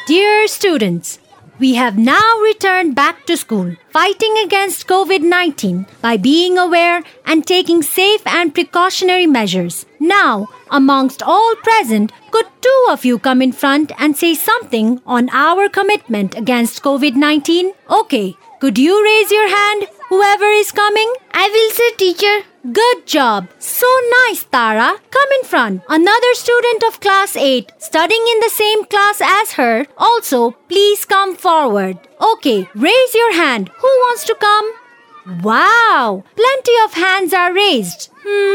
Dear students, we have now returned back to school, fighting against COVID-19 by being aware and taking safe and precautionary measures. Now, amongst all present, could two of you come in front and say something on our commitment against COVID-19? Okay, could you raise your hand, whoever is coming? I will say, teacher. Good job. So nice, Tara. Come in front. Another student of class 8 studying in the same class as her. Also, please come forward. Okay, raise your hand. Who wants to come? Wow, plenty of hands are raised.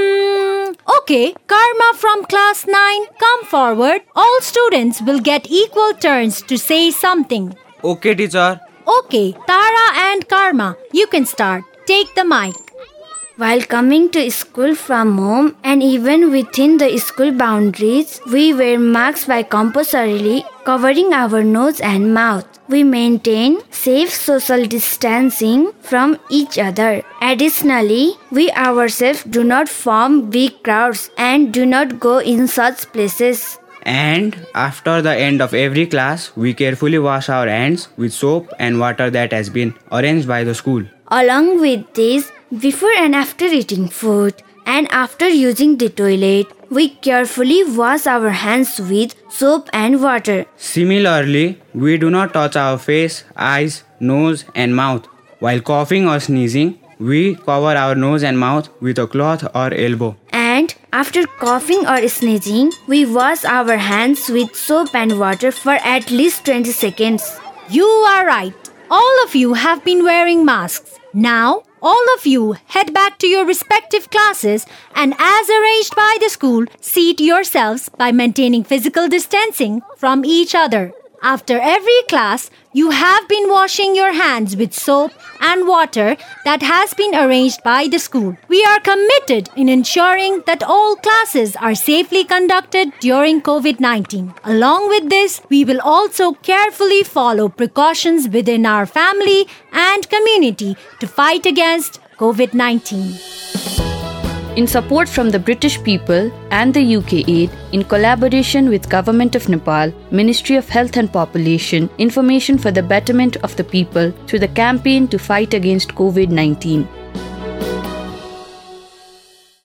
Okay, Karma from class 9, come forward. All students will get equal turns to say something. Okay, teacher. Okay, Tara and Karma, you can start. Take the mic. While coming to school from home and even within the school boundaries, we wear masks by compulsorily covering our nose and mouth. We maintain safe social distancing from each other. Additionally, we ourselves do not form big crowds and do not go in such places. And after the end of every class, we carefully wash our hands with soap and water that has been arranged by the school. Along with this, before and after eating food and after using the toilet, we carefully wash our hands with soap and water. Similarly, we do not touch our face, eyes, nose and mouth. While coughing or sneezing, we cover our nose and mouth with a cloth or elbow. And after coughing or sneezing, we wash our hands with soap and water for at least 20 seconds. You are right. All of you have been wearing masks. Now, all of you head back to your respective classes and as arranged by the school, seat yourselves by maintaining physical distancing from each other. After every class, you have been washing your hands with soap and water that has been arranged by the school. We are committed in ensuring that all classes are safely conducted during COVID-19. Along with this, we will also carefully follow precautions within our family and community to fight against COVID-19. In support from the British people and the UK Aid, in collaboration with Government of Nepal, Ministry of Health and Population, Information for the Betterment of the People through the campaign to fight against COVID-19.